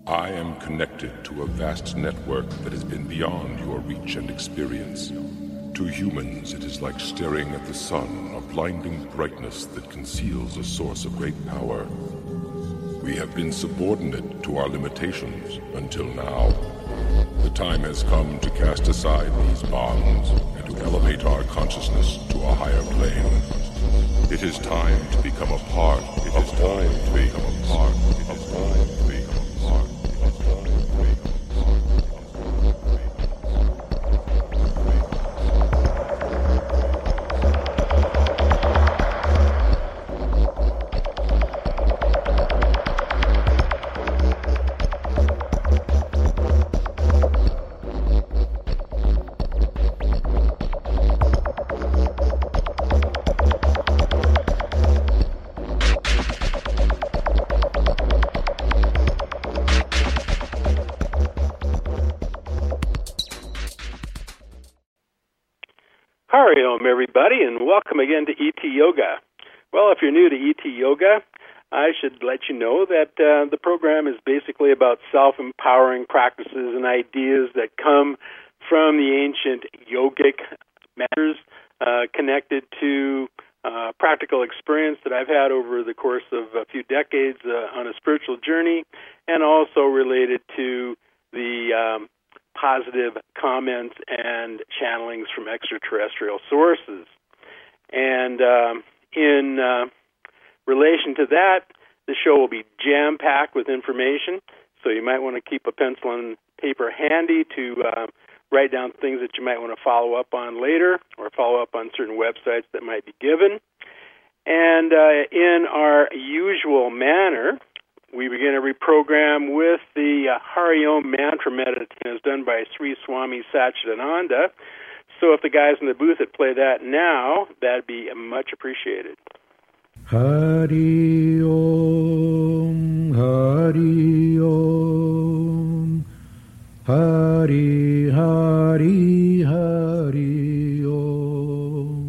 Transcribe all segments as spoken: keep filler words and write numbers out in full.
I am connected to a vast network that has been beyond your reach and experience. To humans, it is like staring at the sun, a blinding brightness that conceals a source of great power. We have been subordinate to our limitations until now. The time has come to cast aside these bonds and to elevate our consciousness to a higher plane. It is time to become a part. It is time to become a part. It is time to become a part. It is time to become a Hariom, everybody, and welcome again to E T Yoga. Well, if you're new to E T Yoga, I should let you know that uh, the program is basically about self-empowering practices and ideas that come from the ancient yogic matters uh, connected to uh, practical experience that I've had over the course of a few decades uh, on a spiritual journey, and also related to the um, positive comments and channelings from extraterrestrial sources. And um, in uh, relation to that, the show will be jam-packed with information, so you might want to keep a pencil and paper handy to uh, write down things that you might want to follow up on later or follow up on certain websites that might be given. And uh, in our usual manner, we begin a reprogram with the uh, Hariom mantra meditation as done by Sri Swami Satchidananda. So if the guys in the booth would play that now, that'd be much appreciated. Hari Om, Hari Om, Hari Hari Hari Om.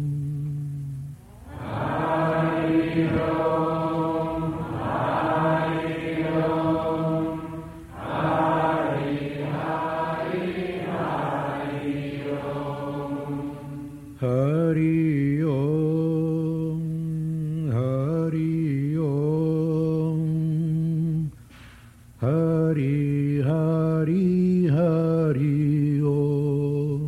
Hari Om, Hari Om, Hari Hari Hari Om. Hari Om, Hari Om, Hari Hari Hari Om.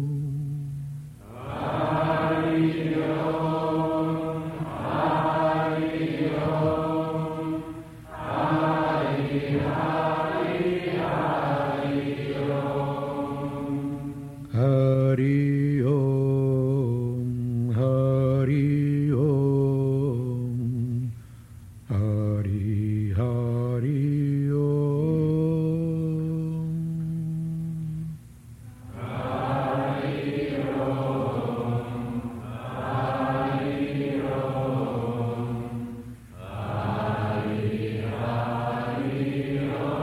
Hari Om, Hari Om, Hari Hari Hari Om. Hari Om, Hari Om, Hari Hari Om.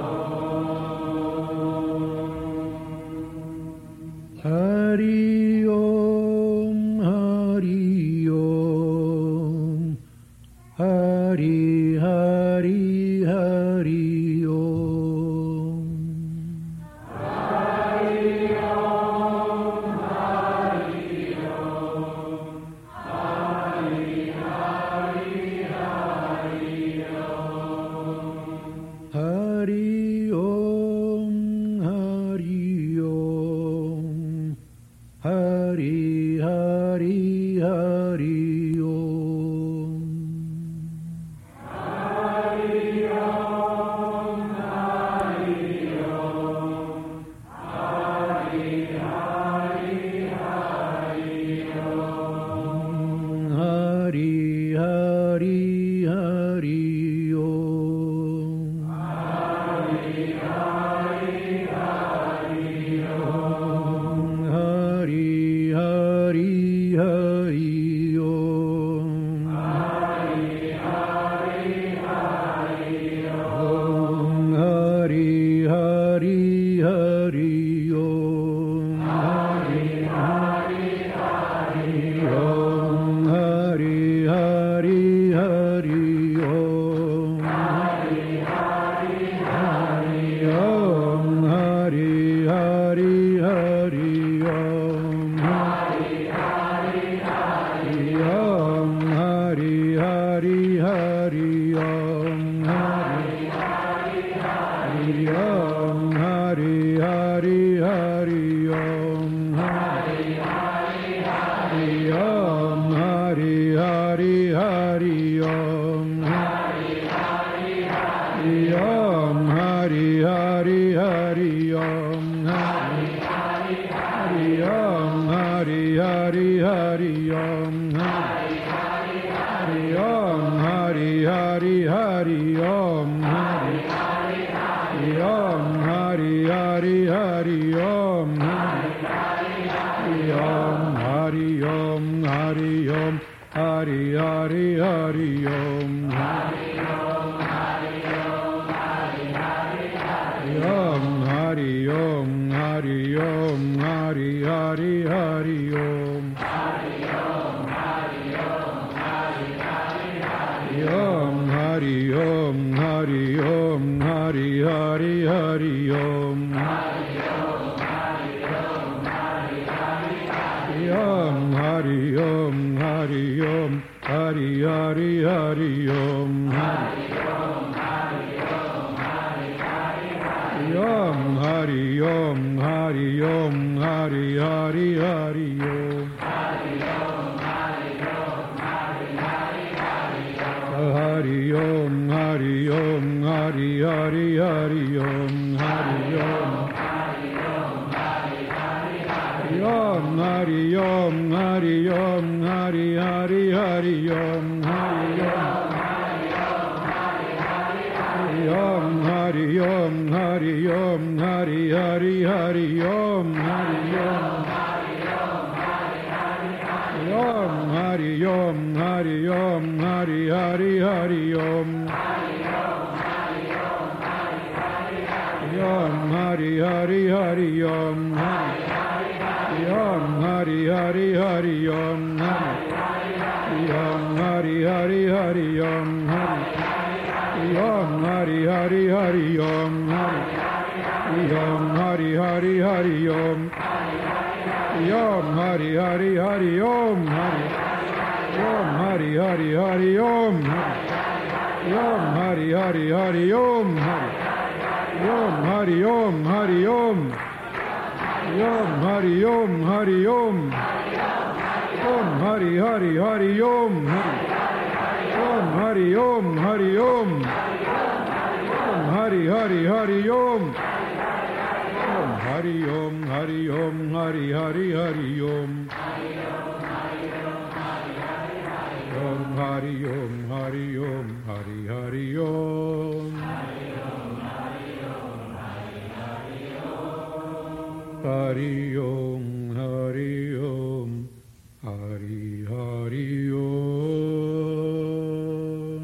Hari Hari Hari Om, Hari Hari Hari Om, Hari Hari Hari Om, Hari Hari Hari Om, Hari Hari Hari Om, Hari Hari Hari Om, Hari Hari Hari Om, Hari Hari Hari Om, Hari Hari Hari Om, Hari Hari Hari Om, Hari Hari Hari Om, Hari Hari Hari Om, Hari Hari Hari Om, Hari Om, Hari Om, Hari Hari Hari Om, Hari Om, Hari Om, Hari Hari Hari Om, Hari Om, Hari Om, Hari Hari Hari Om, Hari Om, Hari Om, Hari Hari Hari Om, Hari Om, Hari Om, Hari Hari Hari Om, Hari Om, Hari Om, Hari Hari Hari Om, Hari Om, Hari Om, Hari Hari Hari Om, Hari Om, Hari Om, Hari Hari Hari Om, Hari Om, Hari Om, Hari Hari Hari Om, Hari Om, Hari Om, Hari Hari Hari Om, Hari Om, Hari Om, Hari Hari Hari Om, Hari Om, Hari Om, Hari Hari Hari Om, Hari Om, Hari Om, Hari Hari Hari Om, Hari Om, Om, Hari Om, Hari Om, Hari Hari Hari Om, Hari Om, Om, Hari Om, Hari Om, Hari Hari Hari Om, Om, Hari Hari Hari Om, Om, Hari Hari Hari Om, Om, Hari Hari Hari Om, Om, Hari Hari Hari Om, Om, Hari Hari Hari Om, Om, Hari Hari Hari Om, Om, Hari Hari Hari Om, Om, Hari Hari Hari Om, Om, Hari Om, Hari Om, Om, Hari Om, Hari Om, Om, Hari Hari Hari Om, Om, Hari Om, Hari Om, Om, Hari Hari Hari Om, Om, Hari Om, Hari Om, Hari Hari Hari Om, Om, Hari Om, Hari Om, Hari Hari Om, Hari Om, Hari Om, Hari Hari Om.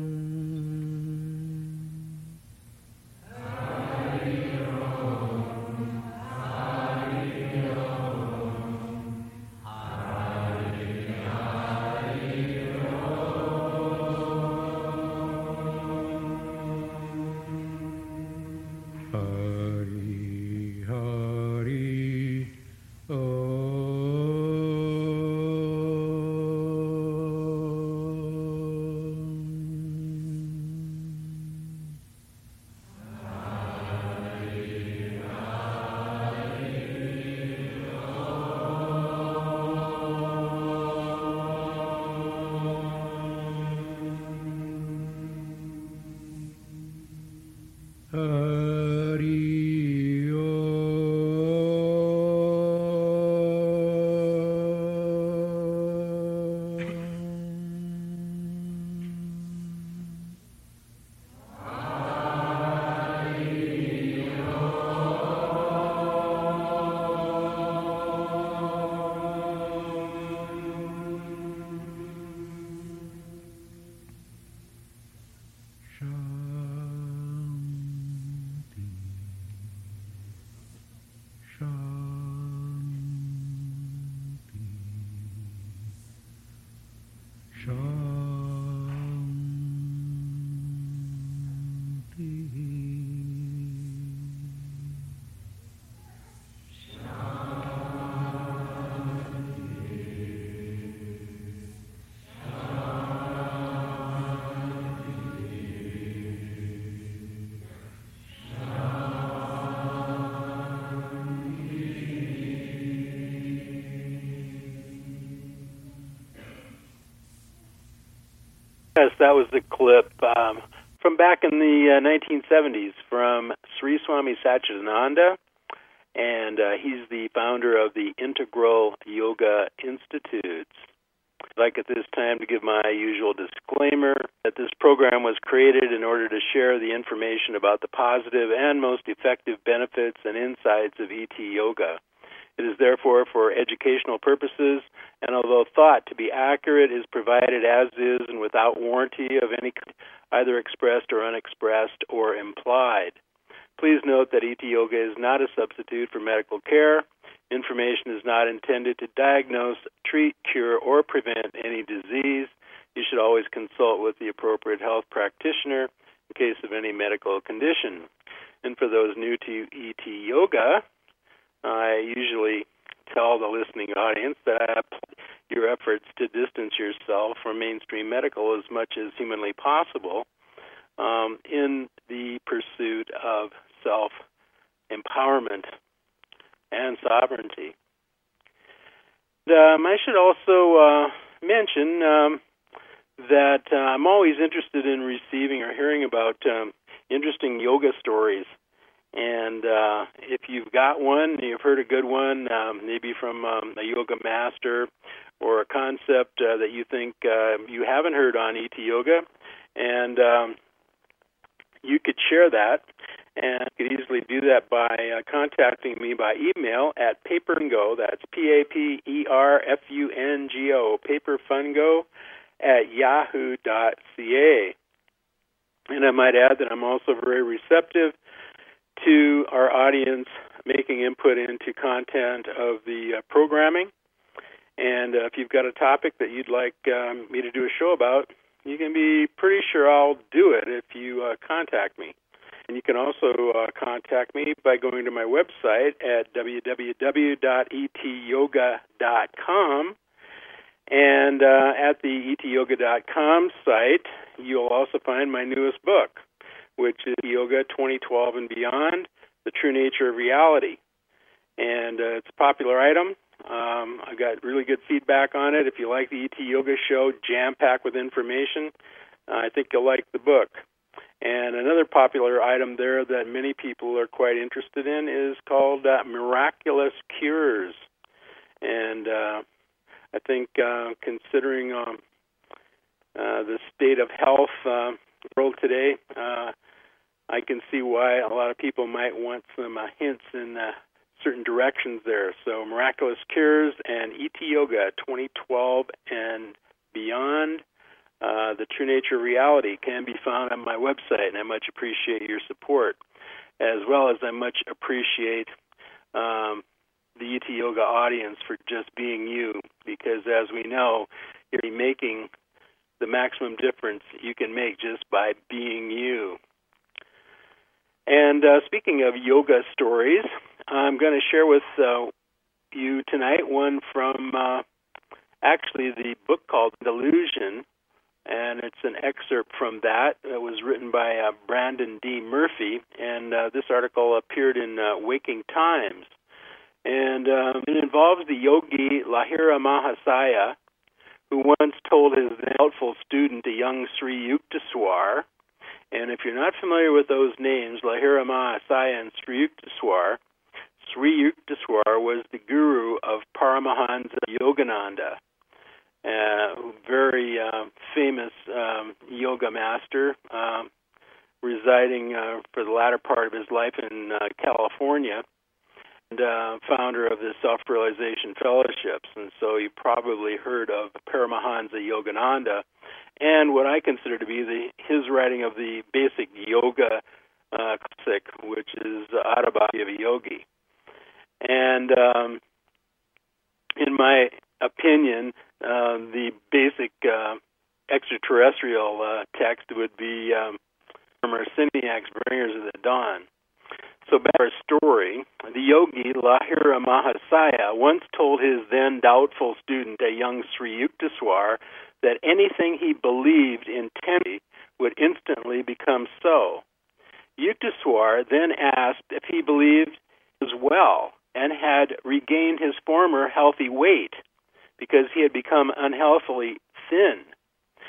Shanti. Yes, that was the clip um, from back in the uh, nineteen seventies from Sri Swami Satchidananda, and uh, he's the founder of the Integral Yoga Institutes. I'd like at this time to give my usual disclaimer that this program was created in order to share the information about the positive and most effective benefits and insights of E T Yoga. It is therefore for educational purposes, and although thought to be accurate, is provided as is and without warranty of any kind, either expressed or unexpressed or implied. Please note that E T Yoga is not a substitute for medical care. Information is not intended to diagnose, treat, cure, or prevent any disease. You should always consult with the appropriate health practitioner in case of any medical condition. And for those new to E T Yoga, I usually tell the listening audience that I applaud your efforts to distance yourself from mainstream medical as much as humanly possible um, in the pursuit of self-empowerment and sovereignty. Um, I should also uh, mention um, that uh, I'm always interested in receiving or hearing about um, interesting yoga stories. And uh, if you've got one, you've heard a good one, um, maybe from um, a yoga master or a concept uh, that you think uh, you haven't heard on E T Yoga, and um, you could share that. And you could easily do that by uh, contacting me by email at paperfungo, that's P A P E R F U N G O, paperfungo at yahoo dot c a. And I might add that I'm also very receptive to our audience making input into content of the uh, programming. And uh, if you've got a topic that you'd like um, me to do a show about, you can be pretty sure I'll do it if you uh, contact me. And you can also uh, contact me by going to my website at w w w dot e t yoga dot com. And uh, at the e t yoga dot com site, you'll also find my newest book, which is Yoga twenty twelve and Beyond, The True Nature of Reality. And uh, it's a popular item. Um, I got really good feedback on it. If you like the E T Yoga show, jam-packed with information, uh, I think you'll like the book. And another popular item there that many people are quite interested in is called uh, Miraculous Cures. And uh, I think uh, considering um, uh, the state of health uh, world today, uh, I can see why a lot of people might want some uh, hints in uh, certain directions there. So Miraculous Cures and E T Yoga twenty twelve and Beyond, uh, The True Nature of Reality, can be found on my website, and I much appreciate your support, as well as I much appreciate um, the E T Yoga audience for just being you, because as we know, you're making the maximum difference you can make just by being you. And uh, speaking of yoga stories, I'm going to share with uh, you tonight one from uh, actually the book called Delusion, and it's an excerpt from that. It was written by uh, Brandon D. Murphy, and uh, this article appeared in uh, Waking Times. And um, it involves the yogi Lahira Mahasaya, who once told his doubtful student, a young Sri Yukteswar. And if you're not familiar with those names, Lahira Mahasaya and Sri Yukteswar, Sri Yukteswar was the guru of Paramahansa Yogananda, a very uh, famous um, yoga master, um, residing uh, for the latter part of his life in uh, California, and uh, founder of the Self-Realization Fellowships. And so you probably heard of Paramahansa Yogananda, and what I consider to be the, his writing of the basic yoga uh, classic, which is Autobiography of a Yogi. And um, in my opinion, uh, the basic uh, extraterrestrial uh, text would be um, from Arseniac's Bringers of the Dawn. So back to our story, the yogi Lahira Mahasaya once told his then doubtful student, a young Sri Yukteswar, that anything he believed intensely would instantly become so. Yukteswar then asked if he believed as well and had regained his former healthy weight because he had become unhealthily thin.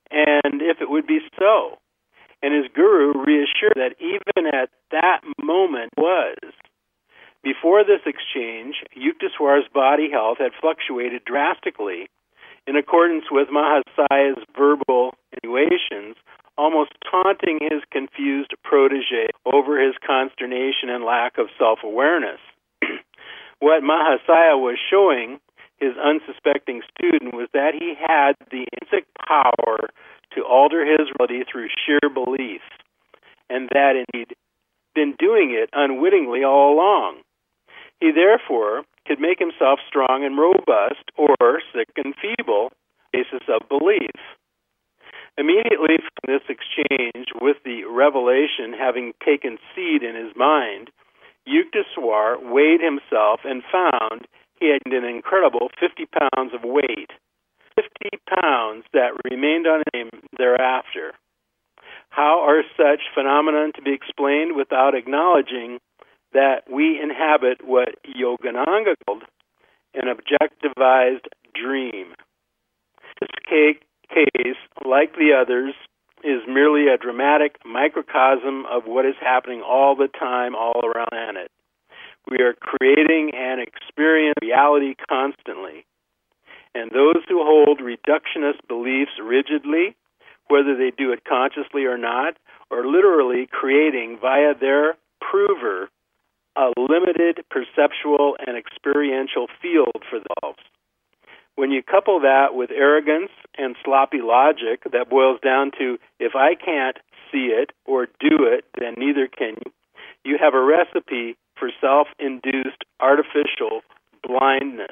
and if it would be so. And his guru reassured that even at that moment was. Before this exchange, Yukteswar's body health had fluctuated drastically in accordance with Mahasaya's verbal insinuations, almost taunting his confused protege over his consternation and lack of self-awareness. What Mahasaya was showing his unsuspecting student was that he had the intrinsic power to alter his reality through sheer belief, and that indeed been doing it unwittingly all along. He therefore could make himself strong and robust, or sick and feeble, on the basis of belief. Immediately from this exchange, with the revelation having taken seed in his mind, Yukteswar weighed himself and found he had an incredible fifty pounds of weight, fifty pounds that remained on him thereafter. How are such phenomena to be explained without acknowledging that we inhabit what Yogananda called an objectivized dream? This case, like the others, is merely a dramatic microcosm of what is happening all the time all around the planet. We are creating and experiencing reality constantly. And those who hold reductionist beliefs rigidly, whether they do it consciously or not, are literally creating via their prover a limited perceptual and experiential field for themselves. When you couple that with arrogance and sloppy logic that boils down to, if I can't see it or do it, then neither can you, you have a recipe for self-induced artificial blindness.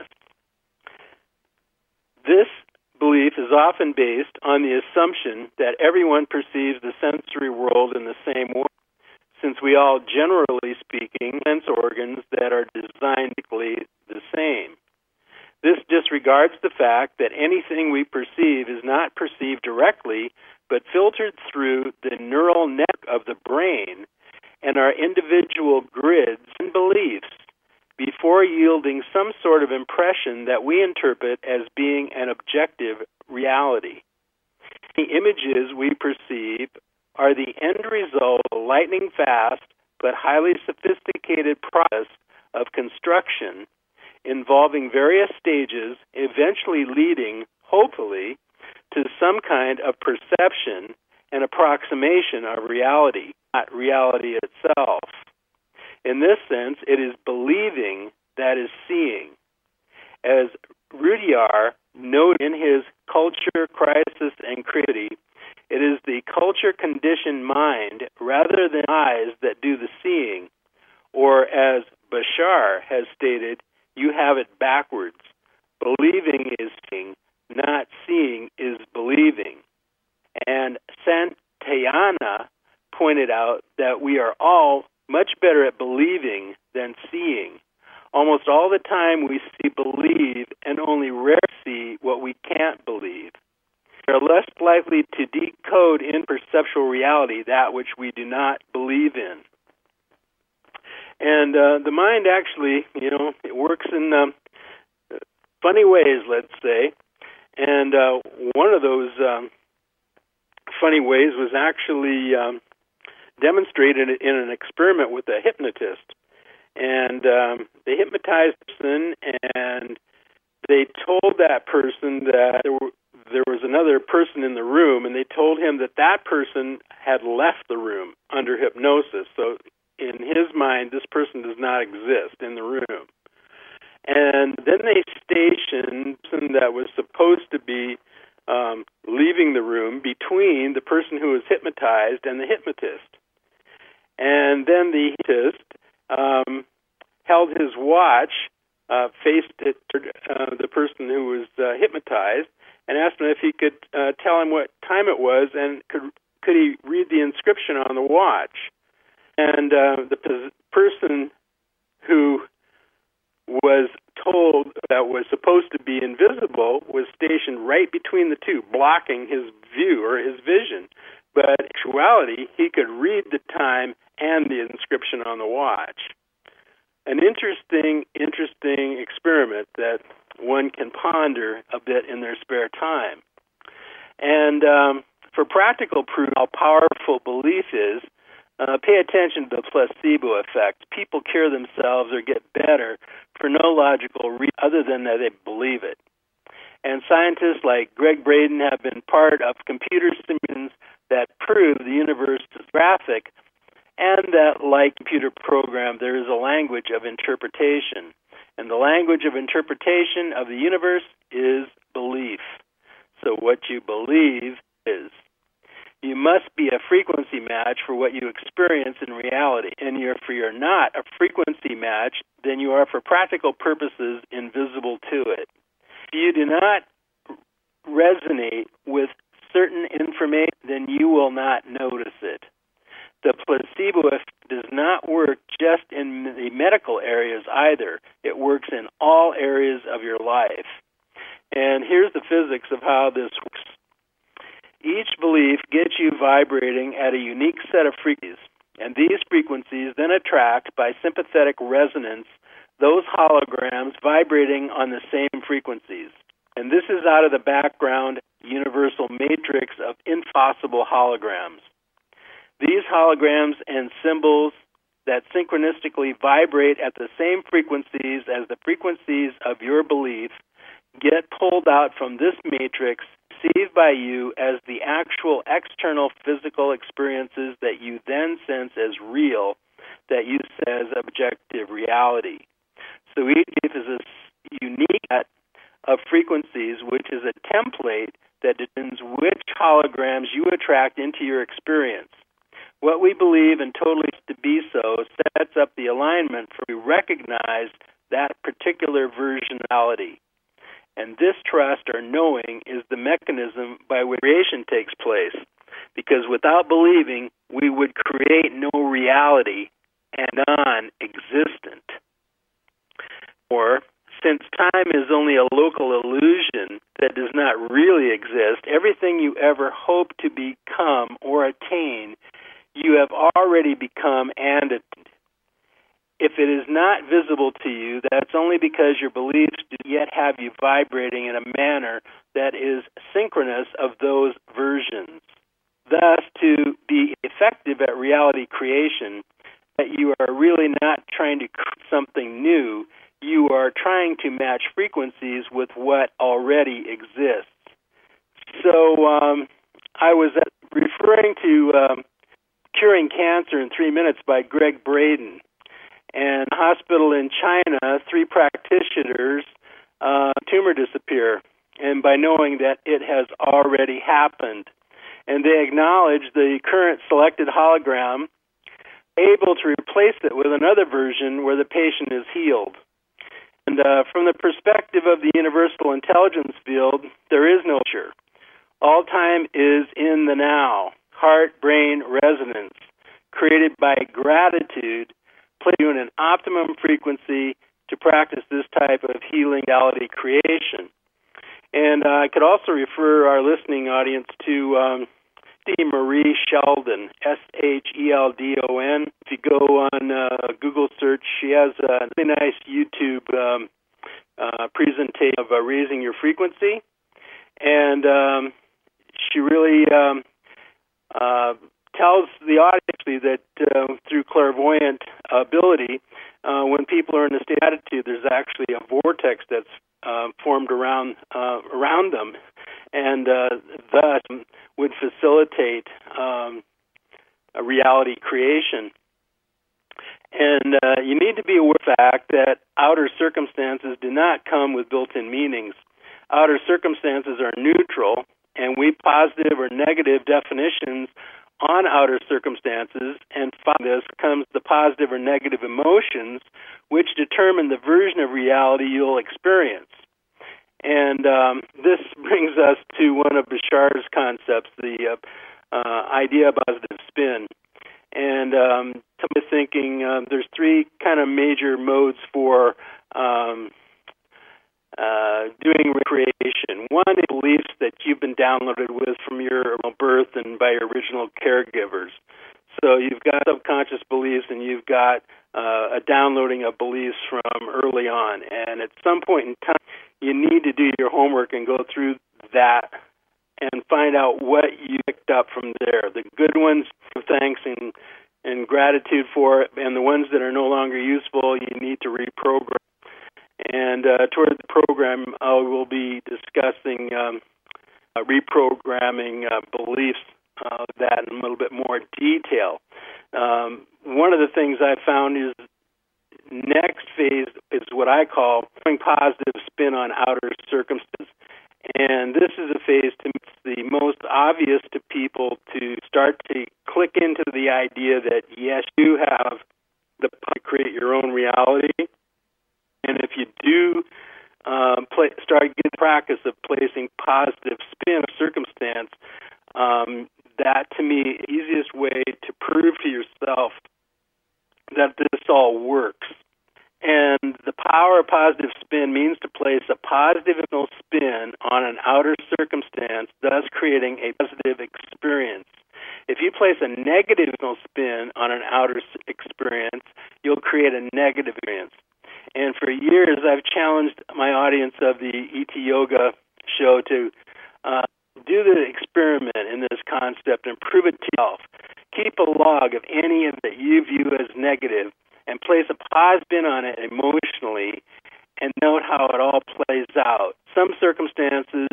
This belief is often based on the assumption that everyone perceives the sensory world in the same way, since we all, generally speaking, sense organs that are designed equally the same. This disregards the fact that anything we perceive is not perceived directly, but filtered through the neural network of the brain and our individual grids and beliefs before yielding some sort of impression that we interpret as being an objective reality. The images we perceive are the end result of a lightning-fast but highly sophisticated process of construction involving various stages, eventually leading, hopefully, to some kind of perception and approximation of reality, not reality itself. In this sense, it is believing that is seeing. As Rudyard noted in his Culture, Crisis, and Creativity, it is the culture-conditioned mind rather than eyes that do the seeing, or as Bashar has stated, you have it backwards. Believing is seeing, not seeing is believing. And Santayana pointed out that we are all much better at believing than seeing. Almost all the time we see believe and only rarely see what we can't believe. We are less likely to decode in perceptual reality that which we do not believe in. And uh, the mind actually, you know, it works in um, funny ways, let's say. And uh, one of those um, funny ways was actually um, demonstrated in an experiment with a hypnotist. And um, they hypnotized a person, and they told that person that there, were, there was another person in the room, and they told him that that person had left the room under hypnosis. So in his mind, this person does not exist in the room. And then they stationed something that was supposed to be um, leaving the room between the person who was hypnotized and the hypnotist. And then the hypnotist um, held his watch, uh, faced it toward uh, the person who was uh, hypnotized, and asked him if he could uh, tell him what time it was, and could could he read the inscription on the watch. And uh, the p- person who was told that was supposed to be invisible was stationed right between the two, blocking his view or his vision. But in actuality, he could read the time and the inscription on the watch. An interesting, interesting experiment that one can ponder a bit in their spare time. And um, for practical proof how powerful belief is, uh, pay attention to the placebo effect. People cure themselves or get better for no logical reason other than that they believe it. And scientists like Greg Braden have been part of computer simulations that prove the universe is graphic, and that, like computer program, there is a language of interpretation. And the language of interpretation of the universe is belief. So what you believe is. You must be a frequency match for what you experience in reality. And if you're not a frequency match, then you are, for practical purposes, invisible to it. If you do not resonate with certain information, then you will not notice it. The placebo effect does not work just in the medical areas either. It works in all areas of your life. And here's the physics of how this works. Each belief gets you vibrating at a unique set of frequencies, and these frequencies then attract, by sympathetic resonance, those holograms vibrating on the same frequencies. And this is out of the background universal matrix of impossible holograms. These holograms and symbols that synchronistically vibrate at the same frequencies as the frequencies of your belief get pulled out from this matrix, received by you as the actual external physical experiences that you then sense as real, that you sense as objective reality. So each belief is a unique set of frequencies, which is a template that determines which holograms you attract into your experience. What we believe and totally to be so sets up the alignment for we recognize that particular version of reality. And this trust or knowing is the mechanism by which creation takes place. Because without believing, we would create no reality and non-existent. Or, since time is only a local illusion that does not really exist, everything you ever hope to become or attain, you have already become and attained. If it is not visible to you, that's only because your beliefs do yet have you vibrating in a manner that is synchronous of those versions. Thus, to be effective at reality creation, that you are really not trying to create something new, you are trying to match frequencies with what already exists. So um, I was referring to um, Curing Cancer in Three Minutes by Greg Braden. And a hospital in China, three practitioners, uh, tumor disappear, and by knowing that it has already happened. And they acknowledge the current selected hologram, able to replace it with another version where the patient is healed. And uh, from the perspective of the universal intelligence field, there is no future. All time is in the now, heart-brain resonance, created by gratitude, play you in an optimum frequency to practice this type of healing reality creation. And uh, I could also refer our listening audience to um, Marie Sheldon, S H E L D O N. If you go on uh, Google search, she has a really nice YouTube um, uh, presentation of uh, raising your frequency. And um, she really um, uh, tells the audience that uh, through clairvoyant ability, uh, when people are in a state of attitude, there's actually a vortex that's uh, formed around uh, around them, and uh, thus would facilitate um, a reality creation. And uh, you need to be aware of the fact that outer circumstances do not come with built-in meanings. Outer circumstances are neutral, and we positive or negative definitions on outer circumstances, and from this comes the positive or negative emotions, which determine the version of reality you'll experience. And um, this brings us to one of Bashar's concepts, the uh, uh, idea of positive spin. And um, to my thinking, uh, there's three kind of major modes for um, Uh, doing recreation. One is beliefs that you've been downloaded with from your birth and by your original caregivers. So you've got subconscious beliefs and you've got uh, a downloading of beliefs from early on. And at some point in time, you need to do your homework and go through that and find out what you picked up from there. The good ones, thanks and, and gratitude for it, and the ones that are no longer useful, you need to reprogram. And uh, toward the program, I will be discussing um, uh, reprogramming uh, beliefs, uh, that in a little bit more detail. Um, one of the things I found is next phase is what I call putting positive spin on outer circumstances. And this is a phase to me the most obvious to people to start to click into the idea that, yes, you have the power to create your own reality. And if you do uh, play, start getting the practice of placing positive spin on circumstance, um, that, to me, the easiest way to prove to yourself that this all works. And the power of positive spin means to place a positive spin on an outer circumstance, thus creating a positive experience. If you place a negative spin on an outer experience, you'll create a negative experience. And for years, I've challenged my audience of the E T Yoga show to uh, do the experiment in this concept and prove it to yourself. Keep a log of any of that you view as negative and place a pause spin on it emotionally and note how it all plays out. Some circumstances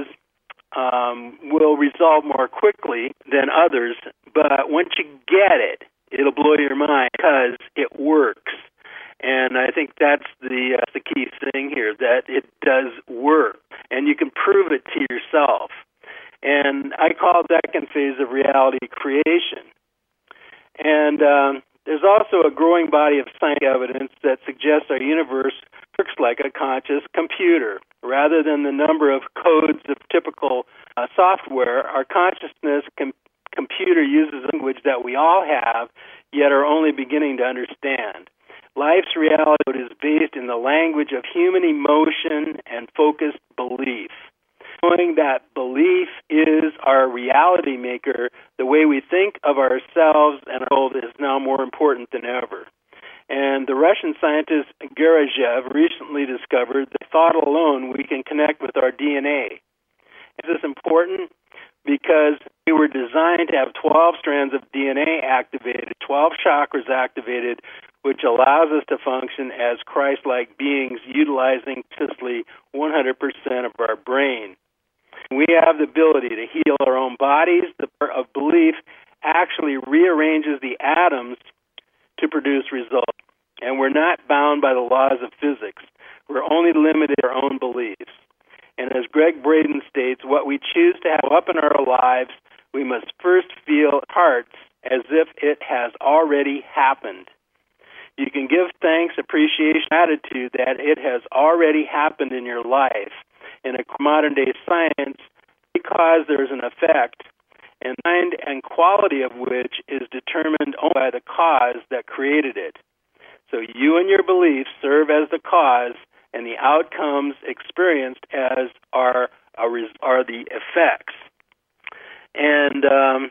um, will resolve more quickly than others, but once you get it, it'll blow your mind because it works. And I think that's the uh, the key thing here, that it does work, and you can prove it to yourself. And I call it the second phase of reality creation. And um, there's also a growing body of scientific evidence that suggests our universe works like a conscious computer. Rather than the number of codes of typical uh, software, our consciousness com- computer uses language that we all have, yet are only beginning to understand. Life's reality is based in the language of human emotion and focused belief. Knowing that belief is our reality maker, the way we think of ourselves and our world is now more important than ever. And the Russian scientist Gerasimov recently discovered that thought alone we can connect with our D N A. Is this important? Because we were designed to have twelve strands of D N A activated, twelve chakras activated, which allows us to function as Christ-like beings utilizing consciously one hundred percent of our brain. We have the ability to heal our own bodies. The power of belief actually rearranges the atoms to produce results. And we're not bound by the laws of physics. We're only limited to our own beliefs. And as Greg Braden states, what we choose to have up in our lives, we must first feel hearts as if it has already happened. You can give thanks, appreciation, attitude that it has already happened in your life. In a modern-day science, because there's an effect, and kind and quality of which is determined only by the cause that created it. So you and your beliefs serve as the cause, and the outcomes experienced as are are the effects. And um,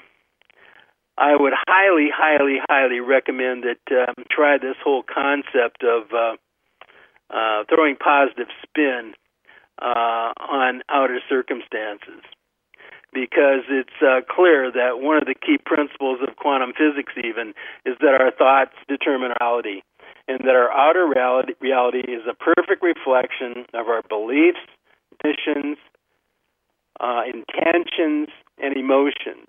I would highly, highly, highly recommend that um, try this whole concept of uh, uh, throwing positive spin uh, on outer circumstances, because it's uh, clear that one of the key principles of quantum physics even is that our thoughts determine reality, and that our outer reality, reality is a perfect reflection of our beliefs, decisions, uh, intentions, and emotions.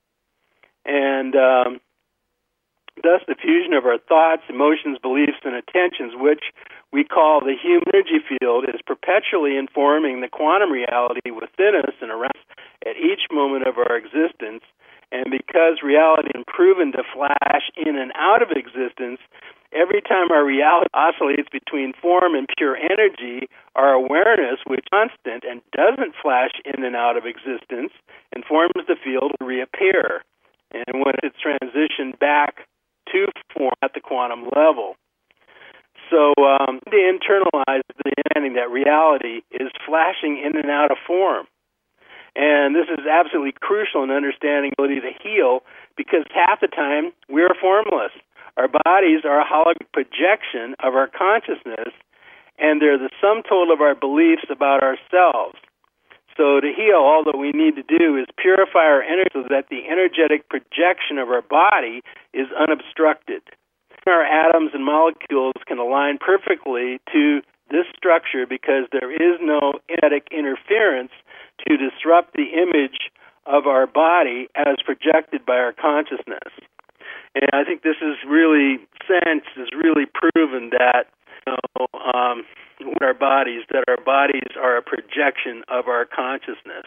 And um, thus the fusion of our thoughts, emotions, beliefs, and intentions, which we call the human energy field, is perpetually informing the quantum reality within us and around us at each moment of our existence. And because reality is proven to flash in and out of existence, every time our reality oscillates between form and pure energy, our awareness, which is constant and doesn't flash in and out of existence, informs the field to reappear. And when it's transitioned back to form at the quantum level. So um, to internalize the understanding that reality is flashing in and out of form. And this is absolutely crucial in understanding the ability to heal, because half the time we're formless. Our bodies are a holographic projection of our consciousness, and they're the sum total of our beliefs about ourselves. So to heal, all that we need to do is purify our energy so that the energetic projection of our body is unobstructed. Our atoms and molecules can align perfectly to this structure because there is no energetic interference to disrupt the image of our body as projected by our consciousness. And I think this is really, science has really proven that, you know, um, with our bodies, that our bodies are a projection of our consciousness.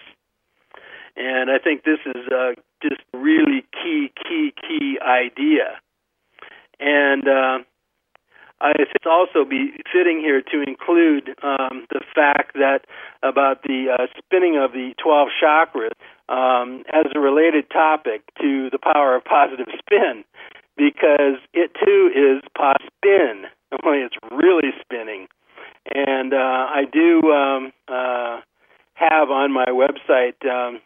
And I think this is uh, just really key, key, key idea. And uh, I think it's also be fitting here to include um, the fact that about the uh, spinning of the twelve chakras um, as a related topic to the power of positive spin, because it too is positive spin, only it's really spinning. And uh, I do um, uh, have on my website um,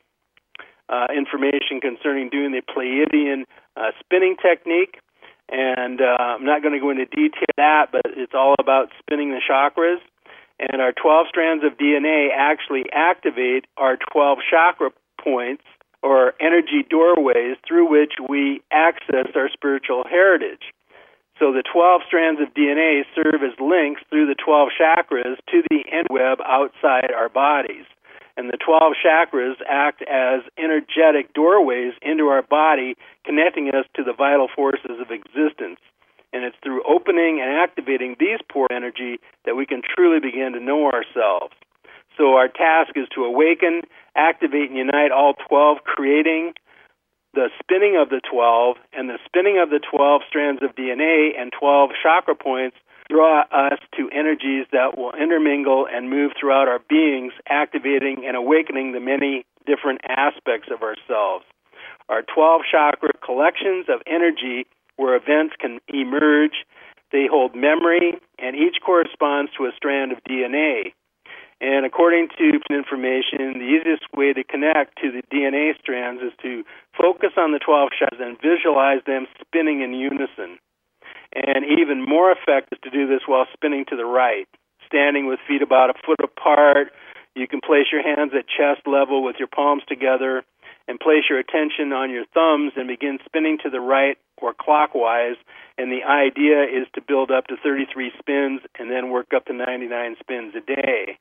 uh, information concerning doing the Pleiadian uh, spinning technique. And uh, I'm not going to go into detail on that, but it's all about spinning the chakras. And our twelve strands of D N A actually activate our twelve chakra points, or energy doorways, through which we access our spiritual heritage. So the twelve strands of D N A serve as links through the twelve chakras to the energy web outside our bodies. And the twelve chakras act as energetic doorways into our body, connecting us to the vital forces of existence. And it's through opening and activating these pore energy that we can truly begin to know ourselves. So our task is to awaken, activate, and unite all twelve, creating the spinning of the twelve, and the spinning of the twelve strands of D N A and twelve chakra points draw us to energies that will intermingle and move throughout our beings, activating and awakening the many different aspects of ourselves. Our twelve chakra collections of energy where events can emerge. They hold memory, and each corresponds to a strand of D N A. And according to information, the easiest way to connect to the D N A strands is to focus on the twelve chakras and visualize them spinning in unison. And even more effective is to do this while spinning to the right, standing with feet about a foot apart. You can place your hands at chest level with your palms together and place your attention on your thumbs and begin spinning to the right or clockwise. And the idea is to build up to thirty-three spins and then work up to ninety-nine spins a day.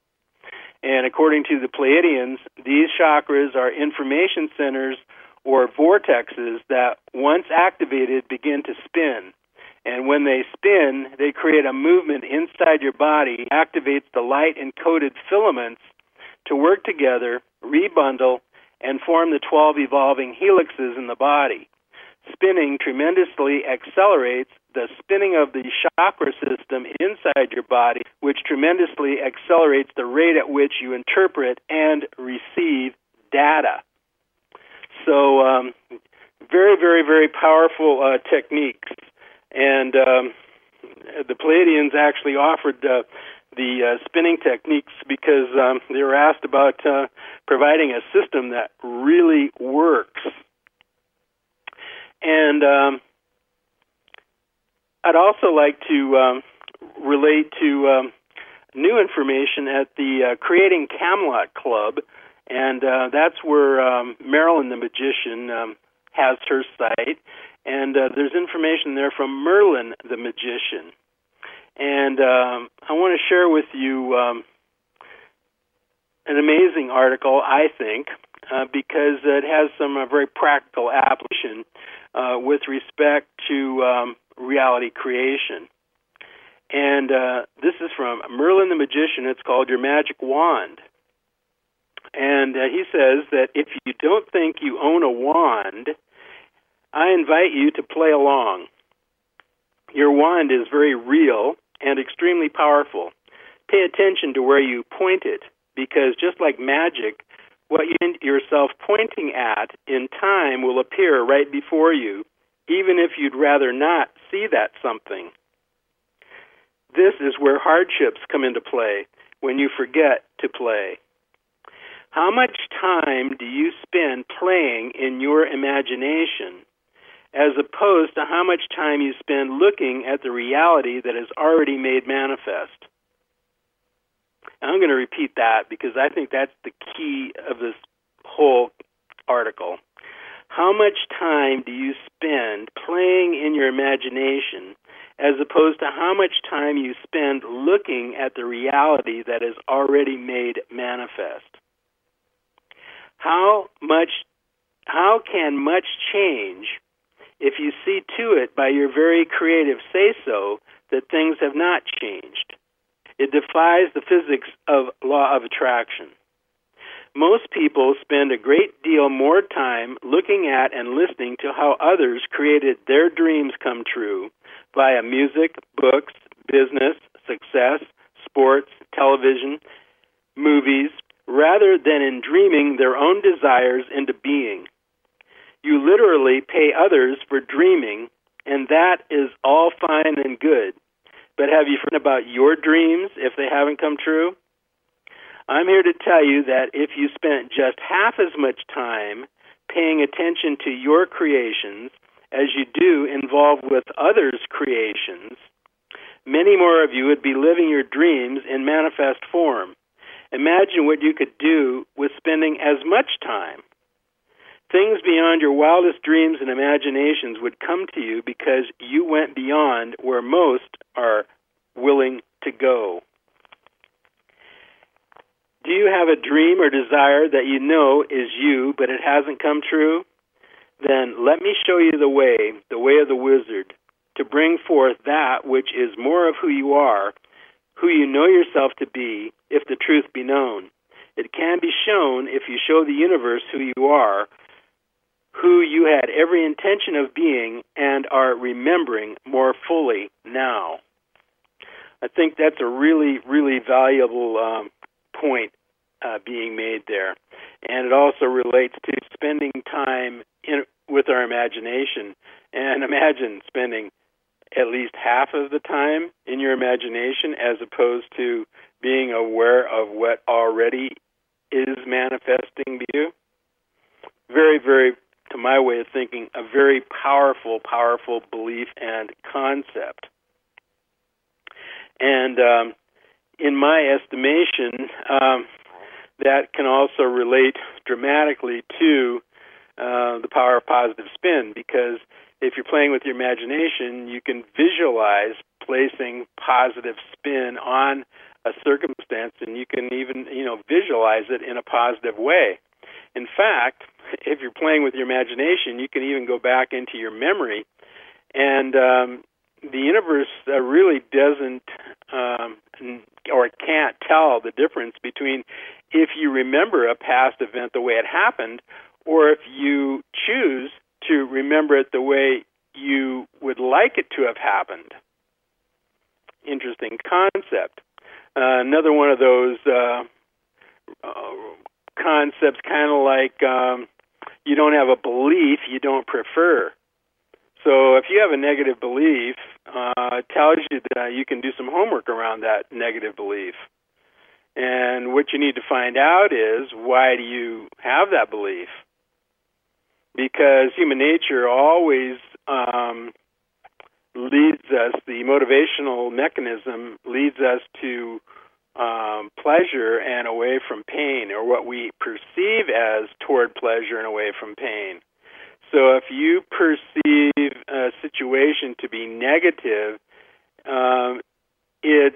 And according to the Pleiadians, these chakras are information centers or vortexes that, once activated, begin to spin. And when they spin, they create a movement inside your body, activates the light-encoded filaments to work together, rebundle, and form the twelve evolving helixes in the body. Spinning tremendously accelerates the spinning of the chakra system inside your body, which tremendously accelerates the rate at which you interpret and receive data. So um, very, very, very powerful uh, techniques. And um, the Pleiadians actually offered uh, the uh, spinning techniques because um, they were asked about uh, providing a system that really works. And um, I'd also like to um, relate to um, new information at the uh, Creating Camelot Club, and uh, that's where um, Marilyn the Magician um, has her site. And uh, there's information there from Merlin the Magician. And um, I want to share with you um, an amazing article, I think, uh, because it has some uh, very practical application uh, with respect to um, reality creation. And uh, this is from Merlin the Magician. It's called Your Magic Wand. And uh, he says that if you don't think you own a wand, I invite you to play along. Your wand is very real and extremely powerful. Pay attention to where you point it, because just like magic, what you find yourself pointing at in time will appear right before you, even if you'd rather not see that something. This is where hardships come into play, when you forget to play. How much time do you spend playing in your imagination, as opposed to how much time you spend looking at the reality that is already made manifest? And I'm going to repeat that because I think that's the key of this whole article. How much time do you spend playing in your imagination as opposed to how much time you spend looking at the reality that is already made manifest? How much, how can much change if you see to it by your very creative say-so that things have not changed? It defies the physics of law of attraction. Most people spend a great deal more time looking at and listening to how others created their dreams come true via music, books, business, success, sports, television, movies, rather than in dreaming their own desires into being. You literally pay others for dreaming, and that is all fine and good. But have you forgotten about your dreams if they haven't come true? I'm here to tell you that if you spent just half as much time paying attention to your creations as you do involved with others' creations, many more of you would be living your dreams in manifest form. Imagine what you could do with spending as much time. Things beyond your wildest dreams and imaginations would come to you because you went beyond where most are willing to go. Do you have a dream or desire that you know is you, but it hasn't come true? Then let me show you the way, the way of the wizard, to bring forth that which is more of who you are, who you know yourself to be, if the truth be known. It can be shown if you show the universe who you are, who you had every intention of being and are remembering more fully now. I think that's a really, really valuable um, point uh, being made there. And it also relates to spending time in, with our imagination. And imagine spending at least half of the time in your imagination as opposed to being aware of what already is manifesting to you. Very, very, to my way of thinking, a very powerful, powerful belief and concept. And um, in my estimation, um, that can also relate dramatically to uh, the power of positive spin, because if you're playing with your imagination, you can visualize placing positive spin on a circumstance, and you can even, you know, visualize it in a positive way. In fact, if you're playing with your imagination, you can even go back into your memory, and um, the universe uh, really doesn't um, or can't tell the difference between if you remember a past event the way it happened or if you choose to remember it the way you would like it to have happened. Interesting concept. Uh, another one of those uh, uh, concepts, kind of like um, you don't have a belief you don't prefer. So if you have a negative belief, uh, it tells you that you can do some homework around that negative belief. And what you need to find out is, why do you have that belief? Because human nature always um, leads us, the motivational mechanism leads us to um, pleasure and away from pain, or what we perceive as toward pleasure and away from pain. So if you perceive a situation to be negative, um, it's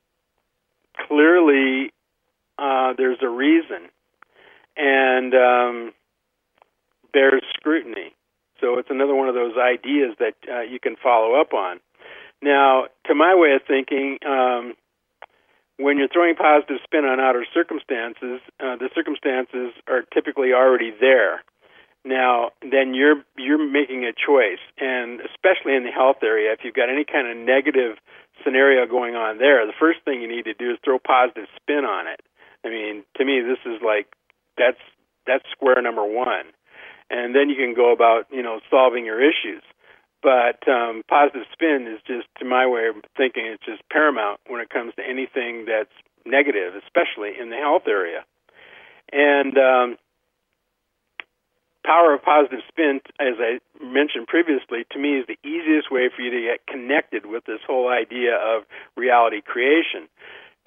clearly uh, there's a reason, and um, bears scrutiny. So it's another one of those ideas that uh, you can follow up on. Now, to my way of thinking, um, when you're throwing positive spin on outer circumstances, uh, the circumstances are typically already there. Now, then you're you're making a choice, and especially in the health area, if you've got any kind of negative scenario going on there, the first thing you need to do is throw positive spin on it. I mean, to me, this is like, that's that's square number one. And then you can go about, you know, solving your issues. But um, positive spin is just, to my way of thinking, it's just paramount when it comes to anything that's negative, especially in the health area. And um, power of positive spin, as I mentioned previously, to me is the easiest way for you to get connected with this whole idea of reality creation.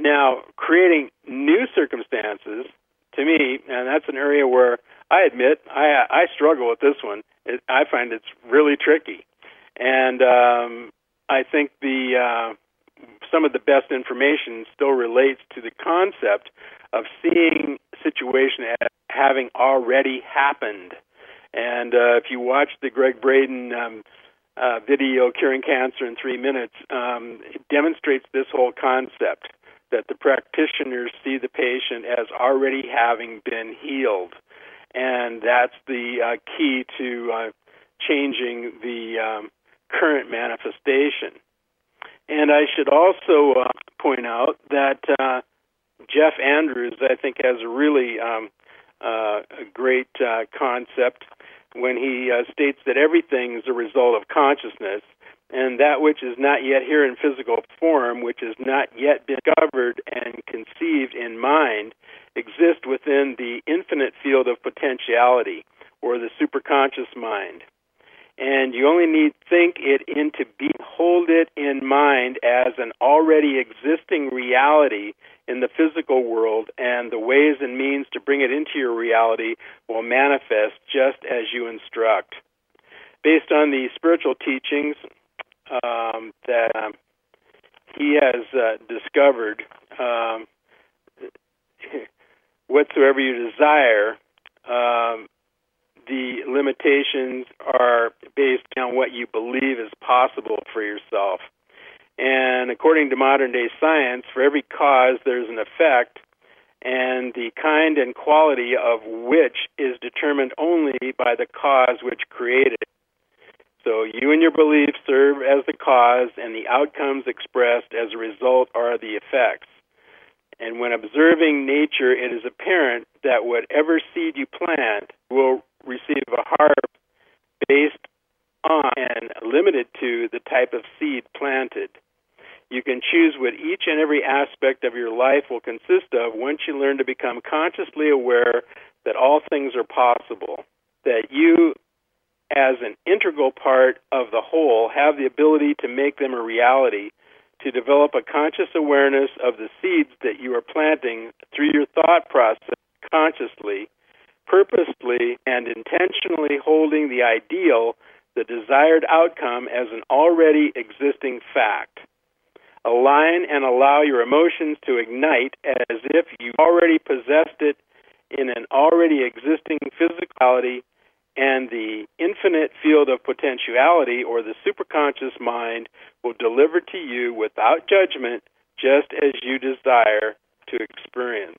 Now, creating new circumstances, to me, and that's an area where I admit I, I struggle with this one. It, I find it's really tricky. And um, I think the uh, some of the best information still relates to the concept of seeing a situation as having already happened. And uh, if you watch the Greg Braden um, uh, video, Curing Cancer in Three Minutes, um, it demonstrates this whole concept, that the practitioners see the patient as already having been healed. And that's the uh, key to uh, changing the um, current manifestation. And I should also uh, point out that uh, Jeff Andrews, I think, has a really um, uh, a great uh, concept when he uh, states that everything is a result of consciousness, and that which is not yet here in physical form, which has not yet been discovered and conceived in mind, exists within the infinite field of potentiality, or the superconscious mind. And you only need think it into being, hold it in mind as an already existing reality in the physical world, and the ways and means to bring it into your reality will manifest just as you instruct. Based on the spiritual teachings um, that um, he has uh, discovered, um, whatsoever you desire, um, the limitations are based on what you believe is possible for yourself. And according to modern-day science, for every cause there's an effect, and the kind and quality of which is determined only by the cause which created it. So you and your beliefs serve as the cause, and the outcomes expressed as a result are the effects. And when observing nature, it is apparent that whatever seed you plant will receive a harvest based on and limited to the type of seed planted. You can choose what each and every aspect of your life will consist of once you learn to become consciously aware that all things are possible, that you, as an integral part of the whole, have the ability to make them a reality, to develop a conscious awareness of the seeds that you are planting through your thought process consciously, purposely, and intentionally holding the ideal, the desired outcome, as an already existing fact. Align and allow your emotions to ignite as if you already possessed it in an already existing physicality, and the infinite field of potentiality, or the superconscious mind, will deliver to you without judgment just as you desire to experience.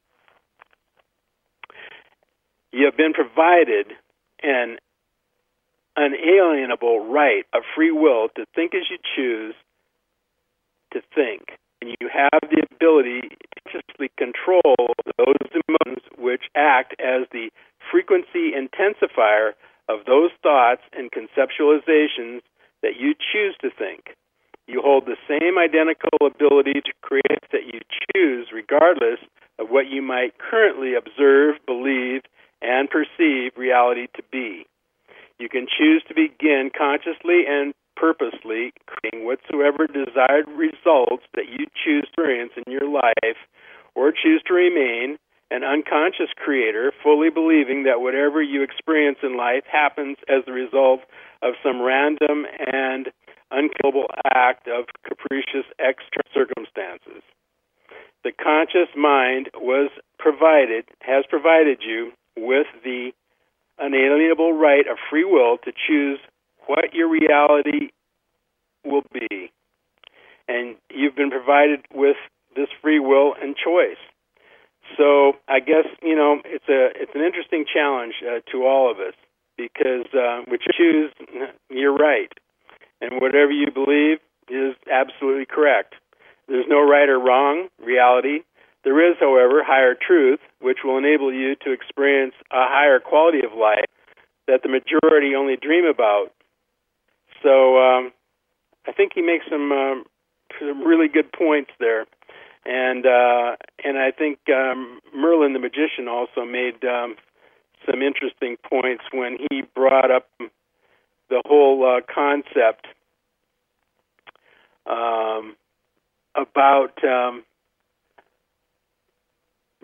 You have been provided an unalienable right of free will to think as you choose to think, and you have the ability to consciously control those emotions which act as the frequency intensifier of those thoughts and conceptualizations that you choose to think. You hold the same identical ability to create that you choose, regardless of what you might currently observe, believe, and perceive reality to be. You can choose to begin consciously and purposely creating whatsoever desired results that you choose to experience in your life, or choose to remain an unconscious creator, fully believing that whatever you experience in life happens as the result of some random and unkillable act of capricious extra circumstances. The conscious mind was provided, has provided you with the unalienable right of free will to choose what your reality will be. And you've been provided with this free will and choice. So I guess, you know, it's a it's an interesting challenge uh, to all of us, because uh, what you choose, you're right. And whatever you believe is absolutely correct. There's no right or wrong reality. There is, however, higher truth, which will enable you to experience a higher quality of life that the majority only dream about. So um, I think he makes some, um, some really good points there. And uh, and I think um, Merlin the Magician also made um, some interesting points when he brought up the whole uh, concept um, about um,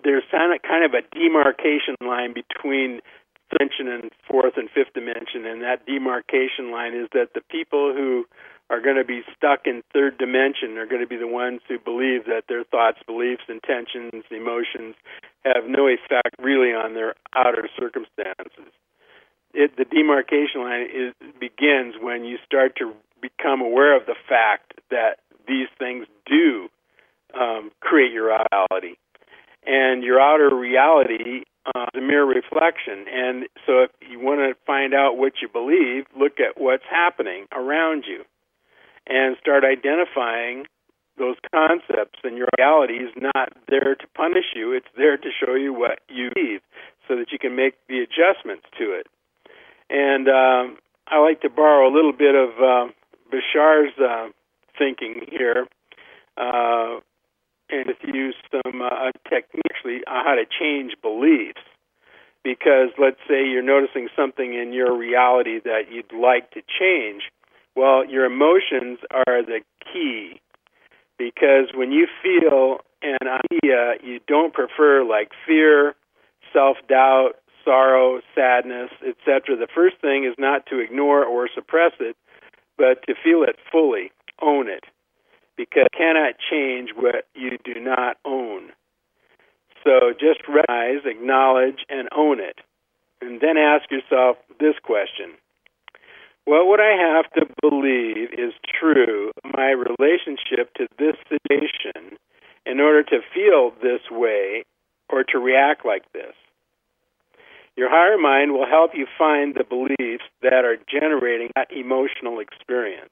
there's kind of a demarcation line between dimension and fourth and fifth dimension, and that demarcation line is that the people who are going to be stuck in third dimension are going to be the ones who believe that their thoughts, beliefs, intentions, emotions have no effect really on their outer circumstances. It, the demarcation line is, begins when you start to become aware of the fact that these things do um, create your reality. And your outer reality uh, is a mere reflection. And so if you want to find out what you believe, look at what's happening around you and start identifying those concepts. And your reality is not there to punish you. It's there to show you what you believe so that you can make the adjustments to it. And um, I like to borrow a little bit of uh, Bashar's uh, thinking here uh, and just use some uh, technique actually on how to change beliefs. Because let's say you're noticing something in your reality that you'd like to change. Well, your emotions are the key. Because when you feel an idea you don't prefer, like fear, self-doubt, sorrow, sadness, et cetera, the first thing is not to ignore or suppress it, but to feel it fully, own it, because you cannot change what you do not own. So just recognize, acknowledge, and own it, and then ask yourself this question. What would I have to believe is true of my relationship to this situation in order to feel this way or to react like this? Your higher mind will help you find the beliefs that are generating that emotional experience.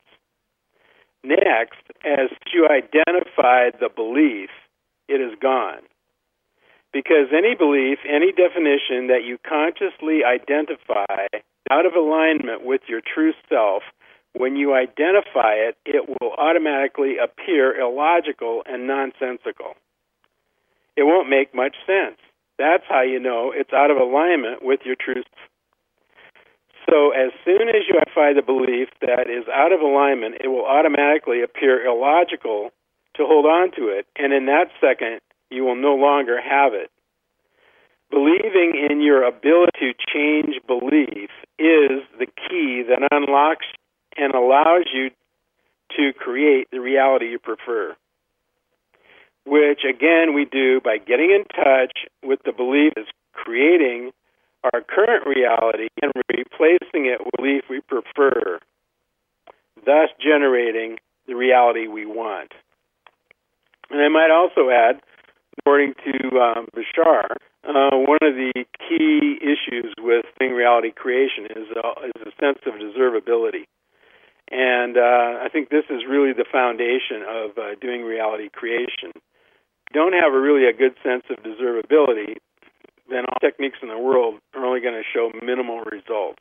Next, as you identify the belief, it is gone. Because any belief, any definition that you consciously identify out of alignment with your true self, when you identify it, it will automatically appear illogical and nonsensical. It won't make much sense. That's how you know it's out of alignment with your true self. So as soon as you identify the belief that is out of alignment, it will automatically appear illogical to hold on to it, and in that second, you will no longer have it. Believing in your ability to change belief is the key that unlocks and allows you to create the reality you prefer, which, again, we do by getting in touch with the belief is creating our current reality and replacing it with the belief we prefer, thus generating the reality we want. And I might also add, according to um, Bashar, uh, one of the key issues with doing reality creation is, uh, is a sense of deservability. And uh, I think this is really the foundation of uh, doing reality creation. Don't have a really a good sense of deservability, then all techniques in the world are only going to show minimal results.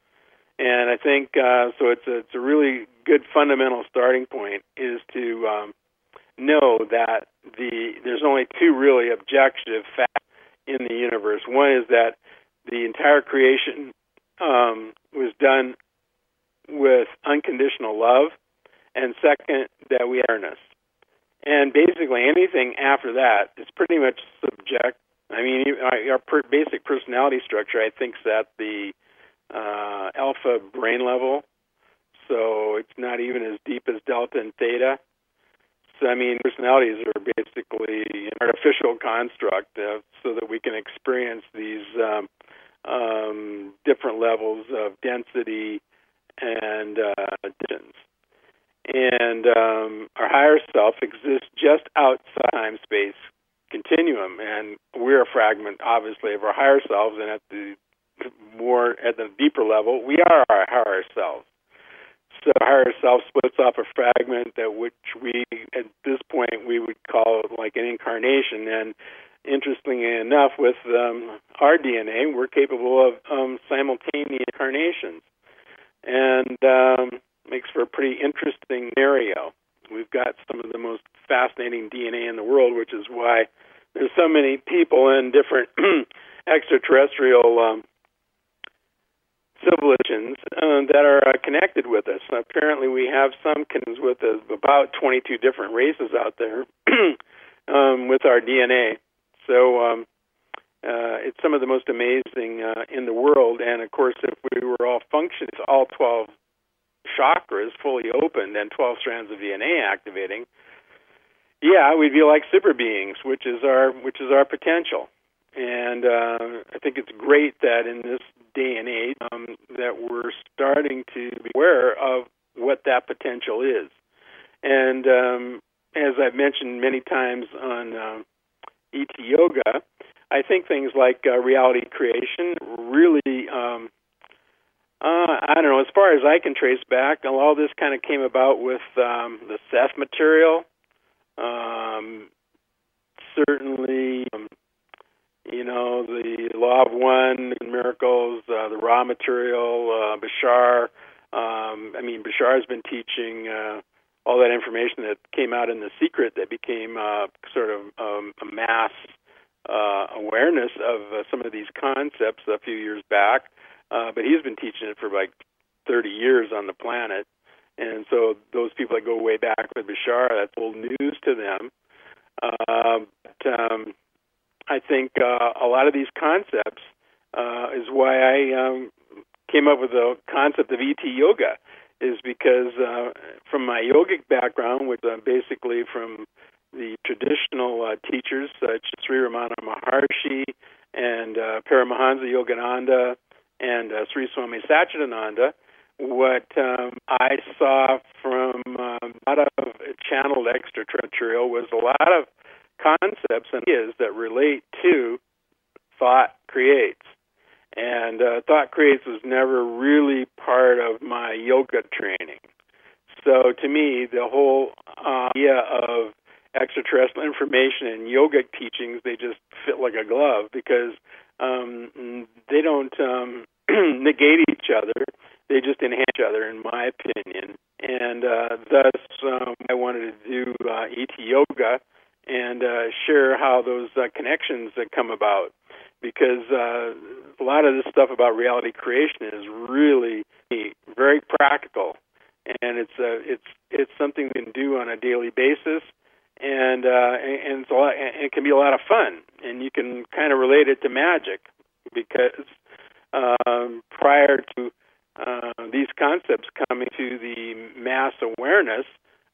And I think, uh, so it's a, it's a really good fundamental starting point is to um, know that the there's only two really objective facts in the universe. One is that the entire creation um, was done with unconditional love, and second, that we have awareness. And basically anything after that is pretty much subject. I mean, our per- basic personality structure, I think, is at the uh, alpha brain level, so it's not even as deep as delta and theta. So, I mean, personalities are basically an artificial construct uh, so that we can experience these um, um, different levels of density and uh, distance. And um, our higher self exists just outside time-space continuum, and we're a fragment, obviously, of our higher selves. And at the more at the deeper level, we are our higher selves. So our higher self splits off a fragment that which we, at this point, we would call like an incarnation. And interestingly enough, with um, our D N A, we're capable of um, simultaneous incarnations, and um, makes for a pretty interesting scenario. We've got some of the most fascinating D N A in the world, which is why there's so many people in different extraterrestrial um, civilizations uh, that are uh, connected with us. Apparently, we have some connections with uh, about twenty-two different races out there um, with our D N A. So um, uh, it's some of the most amazing uh, in the world. And, of course, if we were all functioning, all twelve chakras fully opened and twelve strands of D N A activating, yeah, we'd be like super beings, which is our which is our potential. And uh, I think it's great that in this day and age um, that we're starting to be aware of what that potential is. And um, as I've mentioned many times on uh, E T Yoga, I think things like uh, reality creation really, um, uh, I don't know, as far as I can trace back, all this kind of came about with um, the Seth material. Um, certainly, um, you know, the Law of One, Miracles, uh, the Raw material, uh, Bashar. Um, I mean, Bashar's been teaching uh, all that information that came out in The Secret that became uh, sort of um, a mass uh, awareness of uh, some of these concepts a few years back. Uh, but he's been teaching it for like thirty years on the planet. And so those people that go way back with Bashar, that's old news to them. Uh, but, um, I think uh, a lot of these concepts uh, is why I um, came up with the concept of E T Yoga, is because uh, from my yogic background, which uh, basically from the traditional uh, teachers such as Sri Ramana Maharshi and uh, Paramahansa Yogananda and uh, Sri Swami Satchidananda, what um, I saw from um, a lot of channeled extra material was a lot of concepts and ideas that relate to thought creates. And uh, thought creates was never really part of my yoga training. So to me, the whole uh, idea of extraterrestrial information and yogic teachings, they just fit like a glove because um, they don't um, negate each other. They just enhance each other, in my opinion. And uh, thus, um, I wanted to do uh, E T Yoga and uh, share how those uh, connections uh, come about. Because uh, a lot of this stuff about reality creation is really very practical, and it's uh, it's it's something we can do on a daily basis, and uh, and it's a lot, and it can be a lot of fun, and you can kind of relate it to magic, because um, prior to uh, these concepts coming to the mass awareness,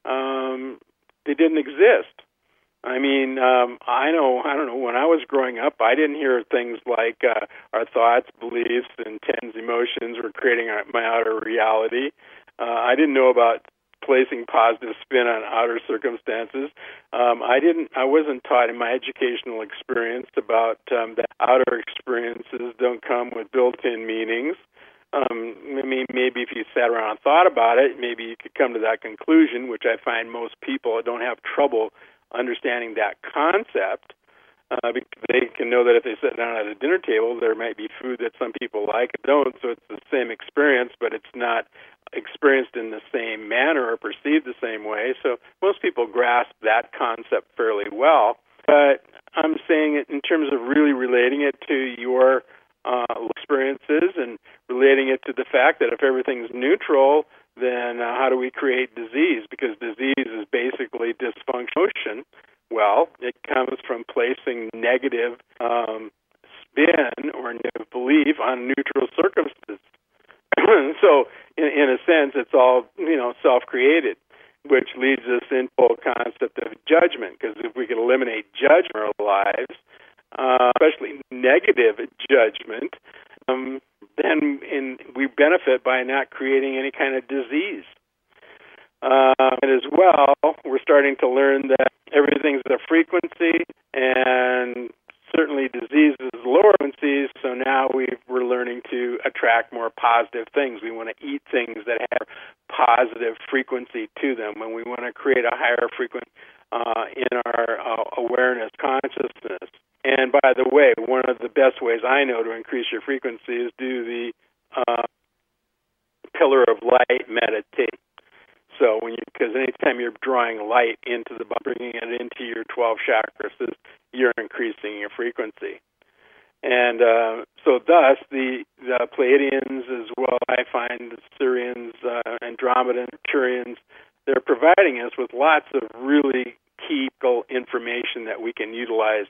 um, they didn't exist. I mean, um, I know, I don't know, when I was growing up, I didn't hear things like uh, our thoughts, beliefs, intents, emotions were creating our, my outer reality. Uh, I didn't know about placing positive spin on outer circumstances. Um, I didn't, I wasn't taught in my educational experience about um, that outer experiences don't come with built-in meanings. Um, I mean, maybe if you sat around and thought about it, maybe you could come to that conclusion, which I find most people don't have trouble understanding that concept, uh, because they can know that if they sit down at a dinner table, there might be food that some people like and don't, so it's the same experience, but it's not experienced in the same manner or perceived the same way. So most people grasp that concept fairly well. But I'm saying it in terms of really relating it to your uh, experiences and relating it to the fact that if everything's neutral, then uh, how do we create disease? Because disease is basically dysfunction. Well, it comes from placing negative um, spin or negative belief on neutral circumstances. So, in, in a sense, it's all, you know, self-created, which leads us into the concept of judgment. Because if we can eliminate judgment in our lives, uh, especially negative judgment, um, then in, we benefit by not creating any kind of disease. Uh, and as well, we're starting to learn that everything's a frequency, and certainly disease is lower frequencies, so now we've, we're learning to attract more positive things. We want to eat things that have positive frequency to them, and we want to create a higher frequency uh, in our uh, awareness, consciousness. And by the way, one of the best ways I know to increase your frequency is do the uh, pillar of light meditation. So when you, because anytime you're drawing light into the body, bringing it into your twelve chakras, you're increasing your frequency. And uh, so thus, the, the Pleiadians as well, I find the Sirians, uh, Andromedans, Turians, they're providing us with lots of really key information that we can utilize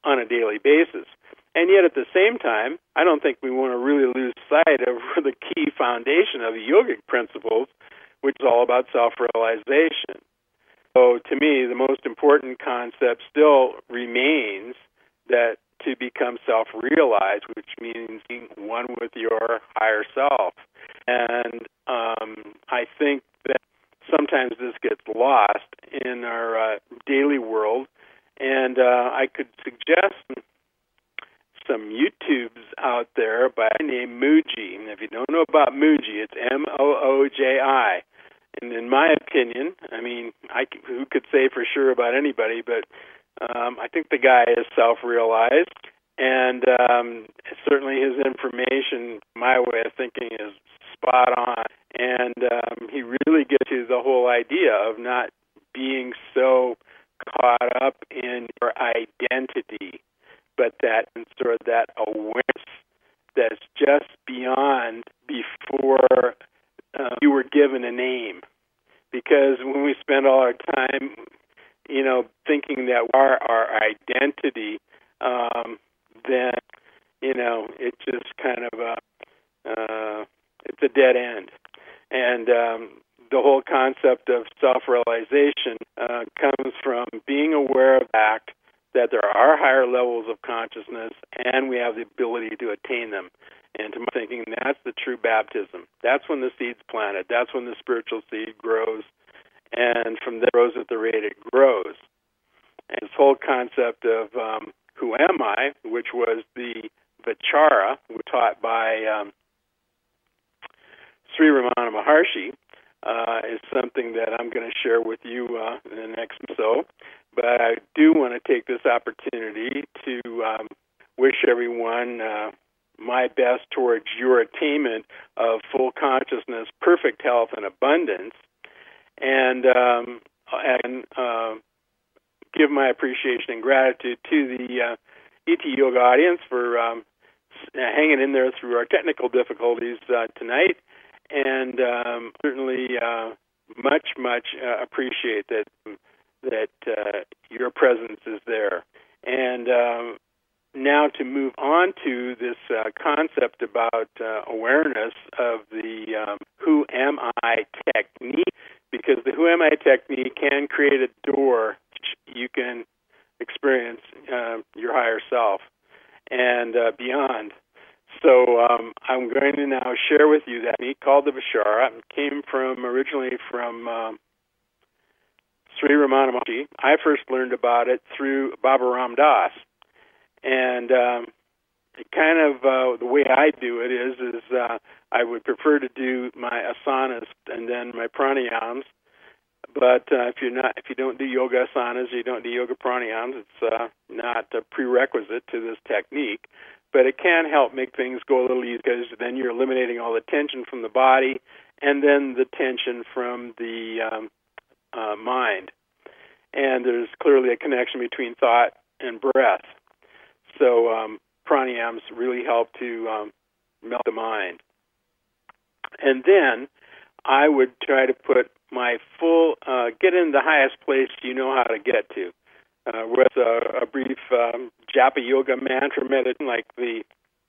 on a daily basis. And yet at the same time, I don't think we want to really lose sight of the key foundation of the yogic principles, which is all about self-realization. So to me, the most important concept still remains that to become self-realized, which means being one with your higher self. And um, I think that sometimes this gets lost in our uh, daily world, and uh, I could suggest some YouTubes out there by the name Mooji. And if you don't know about Mooji, it's M O O J I. And in my opinion, I mean, I, who could say for sure about anybody, but um, I think the guy is self-realized, and um, certainly his information, my way of thinking, is spot on. And um, he really gets to the whole idea of not being so caught up in your identity, but that sort of that awareness that's just beyond before uh, you were given a name. Because when we spend all our time, you know, thinking that we are our identity, um, then, you know, it's just kind of a, uh, it's a dead end. And um, the whole concept of self-realization uh, comes from being aware of the fact that there are higher levels of consciousness and we have the ability to attain them. And to my thinking, that's the true baptism. That's when the seed's planted. That's when the spiritual seed grows. And from there, it grows at the rate it grows. And this whole concept of um, who am I, which was the Vichara taught by um, Sri Ramana Maharshi, uh, is something that I'm going to share with you uh, in the next so. But I do want to take this opportunity to um, wish everyone uh, my best towards your attainment of full consciousness, perfect health, and abundance, and um, and uh, give my appreciation and gratitude to the uh, E T Yoga audience for um, hanging in there through our technical difficulties uh, tonight, and um, certainly uh, much, much uh, appreciate that that uh, your presence is there. And um, now to move on to this uh, concept about uh, awareness of the um, Who Am I technique, because the Who Am I technique can create a door you can experience uh, your higher self and uh, beyond. So um, I'm going to now share with you that technique called the Vichara. It came from originally from um, Sri Ramana Maharshi. I first learned about it through Baba Ram Das. And um, it kind of uh, the way I do it is is uh, I would prefer to do my asanas and then my pranayams. But uh, if you're not, if you don't do yoga asanas, you don't do yoga pranayams. It's uh, not a prerequisite to this technique. But it can help make things go a little easier because then you're eliminating all the tension from the body and then the tension from the um, uh, mind. And there's clearly a connection between thought and breath. So um, pranayams really help to um, melt the mind. And then I would try to put my full, uh, get in the highest place you know how to get to. Uh, with a, a brief um, Japa Yoga mantra meditation like the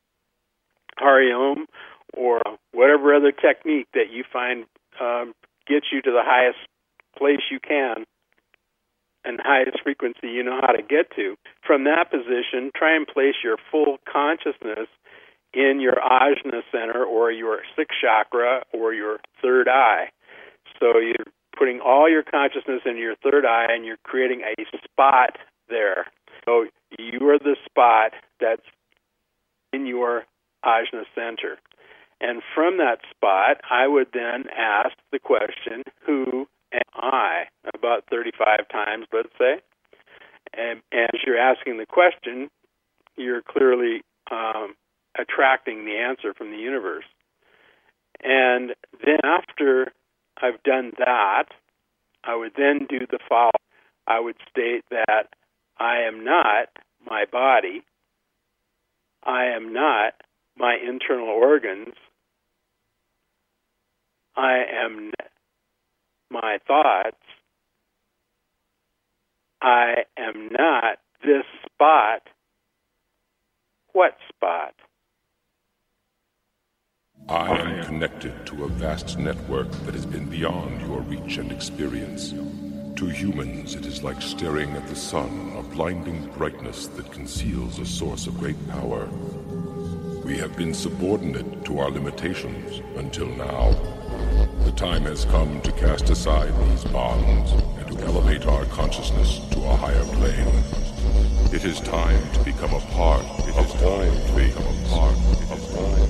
Hari Om or whatever other technique that you find um, gets you to the highest place you can and highest frequency you know how to get to. From that position, try and place your full consciousness in your Ajna center or your sixth chakra or your third eye. So you're putting all your consciousness in your third eye and you're creating a spot there. So you are the spot that's in your Ajna center. And from that spot, I would then ask the question, who am I? About thirty-five times, let's say. And, and as you're asking the question, you're clearly um, attracting the answer from the universe. And then after I've done that, I would then do the following. I would state that I am not my body. I am not my internal organs. I am not my thoughts. I am not this spot what spot? I am connected to a vast network that has been beyond your reach and experience. To humans, it is like staring at the sun, a blinding brightness that conceals a source of great power. We have been subordinate to our limitations until now. The time has come to cast aside these bonds and to elevate our consciousness to a higher plane. It is time to become a part. It is time to become a part of all.